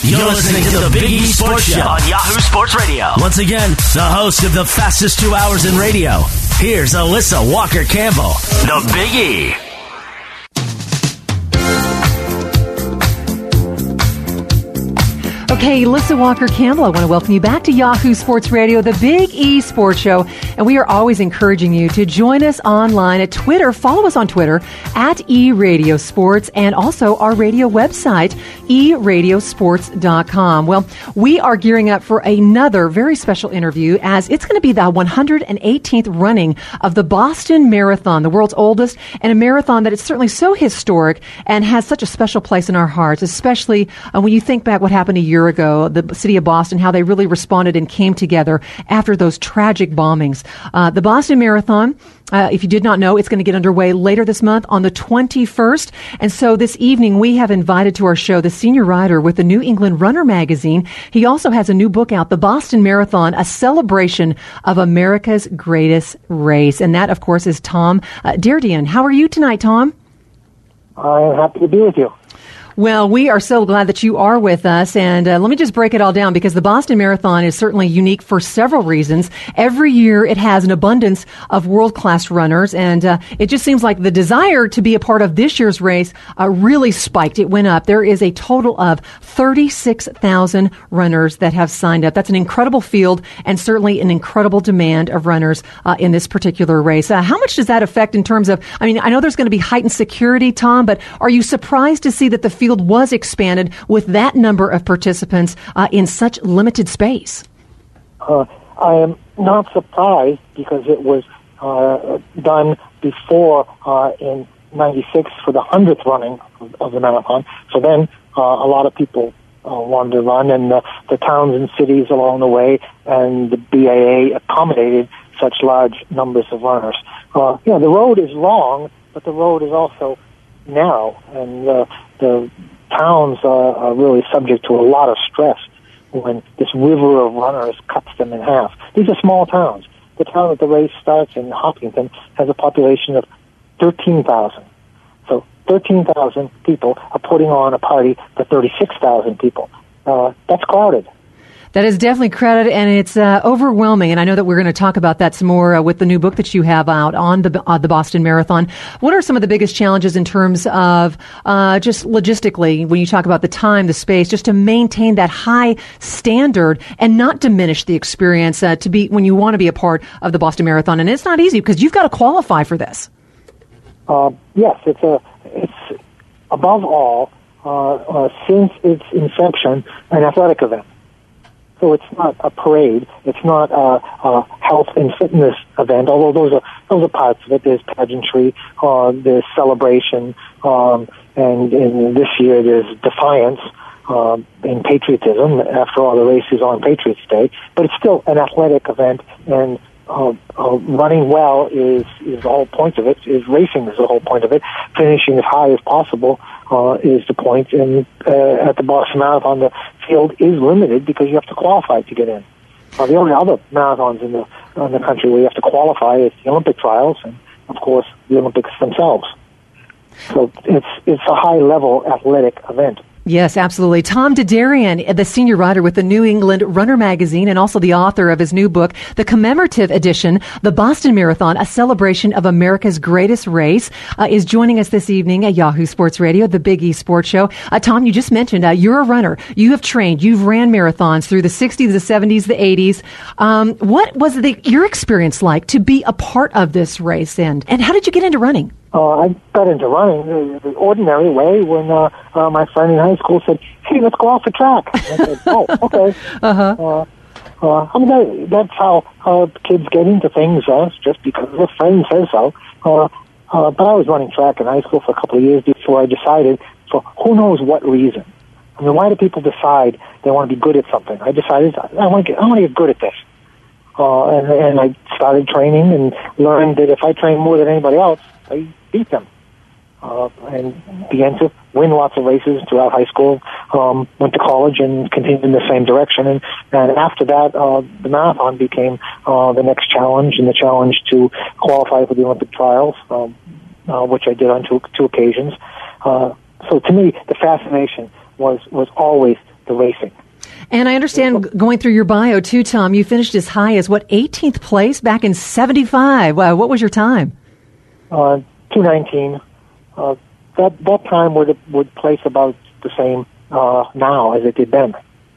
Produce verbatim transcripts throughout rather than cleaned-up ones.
You're listening to the Big E Sports Show on Yahoo Sports Radio. Once again, the host of the fastest two hours in radio. Here's Alyssa Walker-Campbell, the Big E. Okay, Alyssa Walker-Campbell, I want to welcome you back to Yahoo Sports Radio, the Big E Sports Show. And we are always encouraging you to join us online at Twitter. Follow us on Twitter at E Radio Sports, and also our radio website, e radio sports dot com. Well, we are gearing up for another very special interview, as it's going to be the one hundred eighteenth running of the Boston Marathon, the world's oldest, and a marathon that is certainly so historic and has such a special place in our hearts, especially uh, when you think back what happened a year ago, the city of Boston, how they really responded and came together after those tragic bombings. Uh, the Boston Marathon, uh, if you did not know, it's going to get underway later this month on the twenty-first. And so this evening, we have invited to our show the senior writer with the New England Runner magazine. He also has a new book out, The Boston Marathon, a celebration of America's greatest race. And that, of course, is Tom uh, Derderian. How are you tonight, Tom? I'm happy to be with you. Well, we are so glad that you are with us, and uh, let me just break it all down, because the Boston Marathon is certainly unique for several reasons. Every year it has an abundance of world-class runners, and uh, it just seems like the desire to be a part of this year's race uh, really spiked. It went up. There is a total of thirty-six thousand runners that have signed up. That's an incredible field, and certainly an incredible demand of runners uh, in this particular race. Uh, how much does that affect in terms of, I mean, I know there's going to be heightened security, Tom, but are you surprised to see that the field was expanded with that number of participants uh, in such limited space? Uh, I am not surprised, because it was uh, done before uh, in ninety-six for the hundredth running of, of the marathon. So then uh, a lot of people uh, wanted to run, and the, the towns and cities along the way, and the B A A accommodated such large numbers of runners. Uh, you know, the road is long, but the road is also narrow, and uh, the towns are, are really subject to a lot of stress when this river of runners cuts them in half. These are small towns. The town that the race starts in, Hopkinton, has a population of thirteen thousand. So thirteen thousand people are putting on a party for thirty-six thousand people. Uh, that's crowded. That is definitely crowded, and it's uh, overwhelming. And I know that we're going to talk about that some more uh, with the new book that you have out on the uh, the Boston Marathon. What are some of the biggest challenges in terms of uh, just logistically, when you talk about the time, the space, just to maintain that high standard and not diminish the experience uh, to be when you want to be a part of the Boston Marathon? And it's not easy, because you've got to qualify for this. Uh, yes, it's a it's above all uh, uh, since its inception an athletic event. So it's not a parade. It's not a, a health and fitness event, although those are those are parts of it. There's pageantry, uh, there's celebration, um, and, and this year there's defiance uh, and patriotism. After all, the race is on Patriots Day, but it's still an athletic event, and uh, uh, running well is is the whole point of it. Is racing is the whole point of it. Finishing as high as possible uh, is the point. And uh, at the Boston Marathon, the field is limited because you have to qualify to get in. Uh, the only other marathons in the in the country where you have to qualify is the Olympic trials, and of course the Olympics themselves. So it's it's a high level athletic event. Yes, absolutely. Tom Derderian, the senior writer with the New England Runner magazine, and also the author of his new book, the commemorative edition, The Boston Marathon, a celebration of America's greatest race, uh, is joining us this evening at Yahoo Sports Radio, the Big E Sports Show. Uh, Tom, you just mentioned uh, you're a runner. You have trained. You've ran marathons through the sixties, the seventies, the eighties. Um, what was the, your experience like to be a part of this race, and, and how did you get into running? Uh, I got into running the, the ordinary way when uh, uh, my friend in high school said, "Hey, let's go off the track." I said, "Oh, okay." Uh-huh. Uh, uh, I mean, that, that's how uh, kids get into things, uh, just because a friend says so. Uh, uh, but I was running track in high school for a couple of years before I decided, for who knows what reason. I mean, why do people decide they want to be good at something? I decided I want to get, I want to get good at this. Uh, and, and I started training and learned that if I train more than anybody else, I beat them. Uh, and began to win lots of races throughout high school, um, went to college and continued in the same direction. And, and after that, uh, the marathon became uh, the next challenge, and the challenge to qualify for the Olympic trials, um, uh, which I did on two, two occasions. Uh, so to me, the fascination was, was always the race And I understand going through your bio too, Tom, you finished as high as, what, eighteenth place back in seventy-five. Wow, what was your time? Uh, two nineteen. Uh, that that time would would place about the same uh, now as it did then.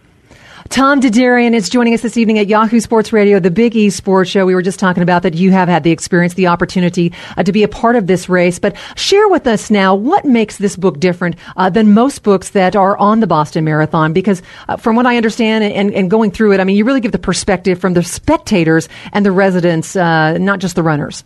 Tom Derderian is joining us this evening at Yahoo Sports Radio, the Big E Sports Show. We were just talking about that you have had the experience, the opportunity uh, to be a part of this race. But share with us now what makes this book different uh, than most books that are on the Boston Marathon. Because uh, from what I understand and, and going through it, I mean, you really give the perspective from the spectators and the residents, uh, not just the runners.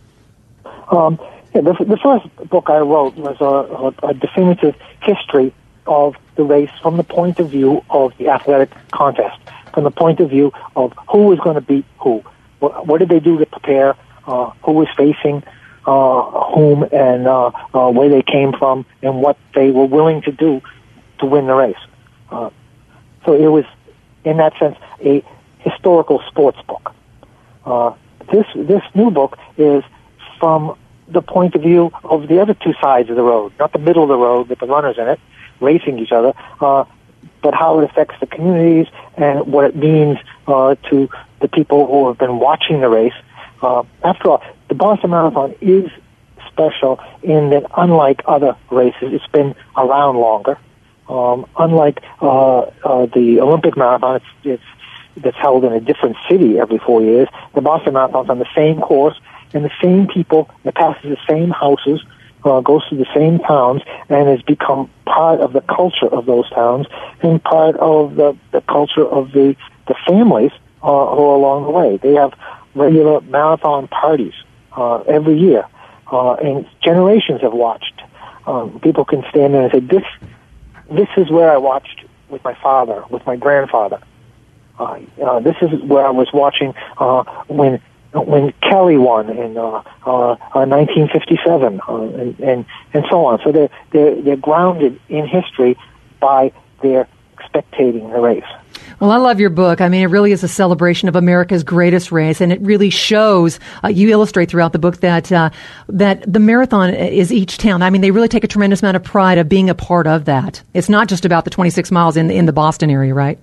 Um, yeah, the, the first book I wrote was a, a, a definitive history of the race from the point of view of the athletic contest, from the point of view of who was going to beat who. What, what did they do to prepare, uh, who was facing uh, whom, and uh, uh, where they came from, and what they were willing to do to win the race. Uh, so it was, in that sense, a historical sports book. Uh, this this new book is from the point of view of the other two sides of the road, not the middle of the road with the runners in it, racing each other, uh, but how it affects the communities and what it means uh, to the people who have been watching the race. Uh, after all, the Boston Marathon is special in that, unlike other races, it's been around longer. Um, unlike uh, uh, the Olympic Marathon, it's, it's that's held in a different city every four years. The Boston Marathon's on the same course, and the same people, it passes the same houses, Uh, goes through the same towns, and has become part of the culture of those towns and part of the, the culture of the, the families uh, who are along the way. They have regular marathon parties uh, every year, uh, and generations have watched. Um, people can stand there and say, this, this is where I watched with my father, with my grandfather. Uh, uh, this is where I was watching uh, when when Kelly won in uh, uh, uh, nineteen fifty-seven, uh, and, and and so on. So they're, they're they're grounded in history by their spectating the race. Well, I love your book. I mean, it really is a celebration of America's greatest race, and it really shows. Uh, you illustrate throughout the book that uh, that the marathon is each town. I mean, they really take a tremendous amount of pride of being a part of that. It's not just about the twenty-six miles in in the Boston area, right?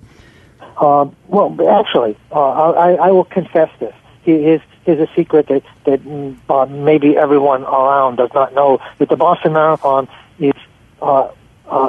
Uh, well, actually, uh, I, I will confess this. Here's, here's a secret that, that uh, maybe everyone around does not know, that the Boston Marathon is uh, uh,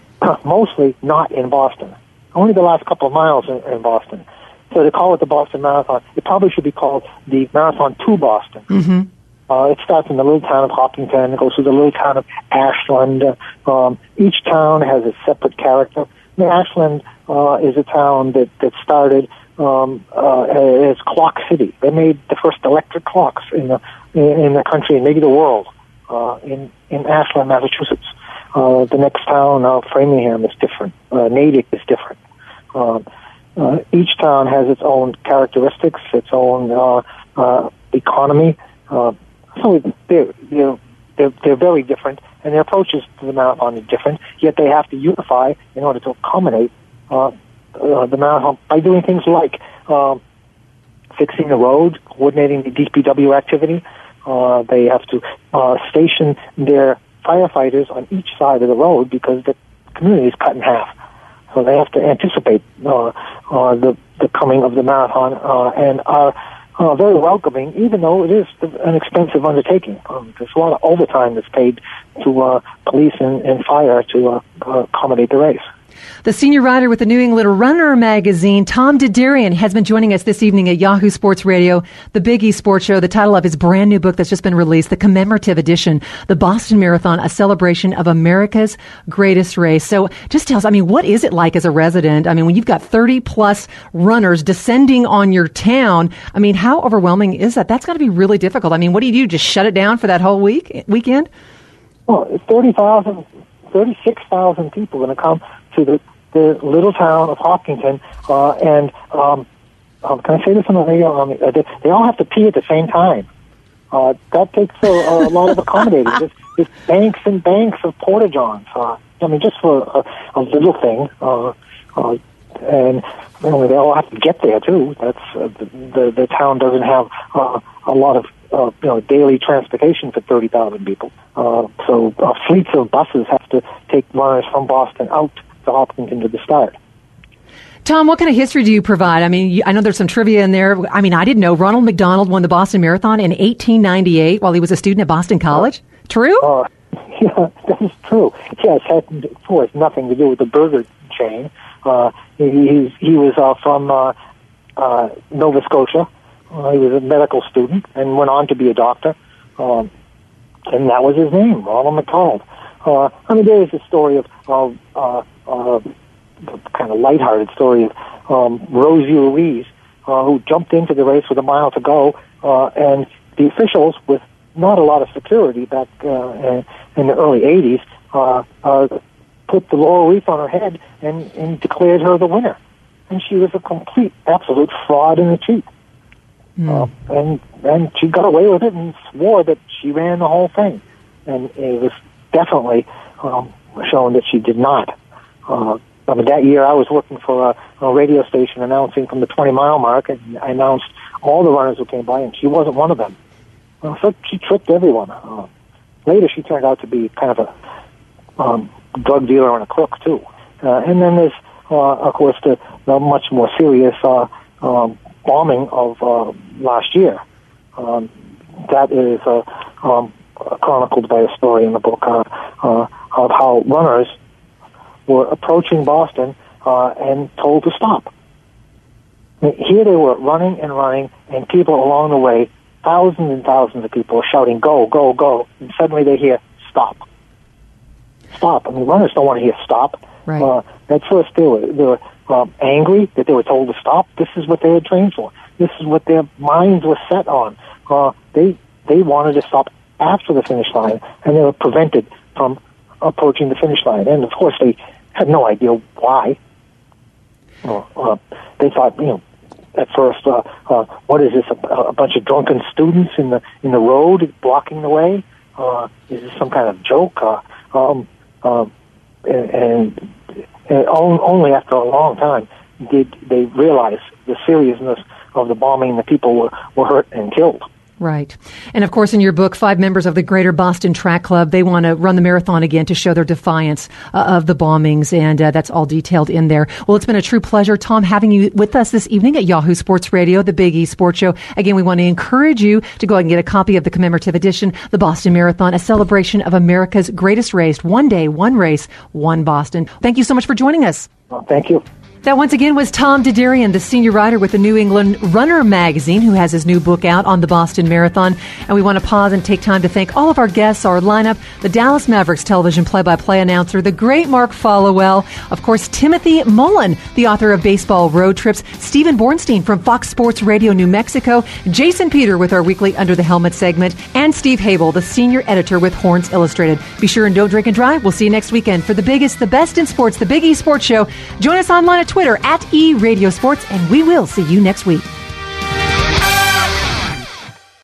mostly not in Boston. Only the last couple of miles in, in Boston. So to call it the Boston Marathon, it probably should be called the Marathon to Boston. Mm-hmm. Uh, it starts in the little town of Hopkinton. It goes through the little town of Ashland. Um, each town has a separate character. I mean, Ashland uh, is a town that, that started Um, uh, as Clock City. They made the first electric clocks in the in the country and maybe the world uh, in in Ashland, Massachusetts. Uh, the next town, uh, Framingham, is different. Uh, Natick is different. Uh, uh, each town has its own characteristics, its own uh, uh, economy. Uh, so they're, they're they're they're very different, and their approaches to the marathon are different. Yet they have to unify in order to accommodate Uh, Uh, the marathon by doing things like uh, fixing the road, coordinating the D P W activity. Uh, they have to uh, station their firefighters on each side of the road because the community is cut in half. So they have to anticipate uh, uh, the the coming of the marathon uh, and are uh, very welcoming, even though it is an expensive undertaking. Um, there's a lot of overtime that's paid to uh, police and, and fire to uh, uh, accommodate the race. The senior writer with the New England Runner magazine, Tom Derderian, has been joining us this evening at Yahoo Sports Radio, the Big E Sports Show, the title of his brand new book that's just been released, the commemorative edition, The Boston Marathon, a celebration of America's greatest race. So just tell us, I mean, what is it like as a resident? I mean, when you've got thirty plus runners descending on your town, I mean, how overwhelming is that? That's got to be really difficult. I mean, what do you do? Just shut it down for that whole week weekend? Well, it's thirty thousand, thirty-six thousand people going to come to the, the little town of Hopkinton, uh, and um, um, can I say this on the radio? Um, they, they all have to pee at the same time. Uh, that takes a, a lot of accommodating. There's, there's banks and banks of porta-johns. Uh, I mean, just for a, a little thing. Uh, uh, and you know, they all have to get there too. That's uh, the, the the town doesn't have uh, a lot of uh, you know daily transportation for thirty thousand people. Uh, so uh, fleets of buses have to take runners from Boston out to Hopkinton to the start. Tom, what kind of history do you provide? I mean, I know there's some trivia in there. I mean, I didn't know Ronald McDonald won the Boston Marathon in eighteen ninety-eight while he was a student at Boston College. Uh, true? Uh, yeah, that is true. Yes, had, of course, nothing to do with the burger chain. Uh, he, he, he was uh, from uh, uh, Nova Scotia. Uh, he was a medical student and went on to be a doctor. Um, and that was his name, Ronald McDonald. Uh, I mean, there is a story of, of uh, uh, kind of lighthearted story of um, Rosie Ruiz, uh, who jumped into the race with a mile to go, uh, and the officials, with not a lot of security back uh, in, in the early eighties, uh, uh, put the laurel wreath on her head and, and declared her the winner. And she was a complete, absolute fraud and a cheat. Mm. Uh, and and she got away with it and swore that she ran the whole thing. And it was definitely um, shown that she did not. Uh, I mean, that year I was working for a, a radio station announcing from the twenty-mile mark, and I announced all the runners who came by, and she wasn't one of them. Uh, so she tricked everyone. Uh, later, she turned out to be kind of a um, drug dealer and a crook, too. Uh, and then there's, uh, of course, the, the much more serious uh, um, bombing of uh, last year. Um, that is uh, um, chronicled by a story in the book uh, uh, of how runners were approaching Boston uh, and told to stop. I mean, here they were running and running, and people along the way, thousands and thousands of people were shouting, go, go, go, and suddenly they hear, stop. Stop. I mean, runners don't want to hear stop. Right. Uh, at first they were, they were um, angry that they were told to stop. This is what they had trained for. This is what their minds were set on. Uh, they they wanted to stop after the finish line, and they were prevented from approaching the finish line. And, of course, they had no idea why. Uh, uh, they thought, you know, at first, uh, uh, what is this, a, a bunch of drunken students in the in the road blocking the way? Uh, is this some kind of joke? Uh, um, uh, and, and, and only after a long time did they realize the seriousness of the bombing. The people were, were hurt and killed. Right. And of course, in your book, five members of the Greater Boston Track Club, they want to run the marathon again to show their defiance uh, of the bombings. And uh, that's all detailed in there. Well, it's been a true pleasure, Tom, having you with us this evening at Yahoo Sports Radio, the Big E Sports Show. Again, we want to encourage you to go ahead and get a copy of the commemorative edition, the Boston Marathon, a celebration of America's greatest race. One day, one race, one Boston. Thank you so much for joining us. Well, thank you. That once again was Tom Dedarian, the senior writer with the New England Runner magazine, who has his new book out on the Boston Marathon. And we want to pause and take time to thank all of our guests, our lineup, the Dallas Mavericks television play-by-play announcer, the great Mark Followell, of course, Timothy Mullen, the author of Baseball Road Trips, Stephen Bornstein from Fox Sports Radio New Mexico, Jason Peter with our weekly Under the Helmet segment, and Steve Habel, the senior editor with Horns Illustrated. Be sure and don't drink and drive. We'll see you next weekend for the biggest, the best in sports, the Big E Sports Show. Join us online at Twitter at E Radio Sports, and we will see you next week.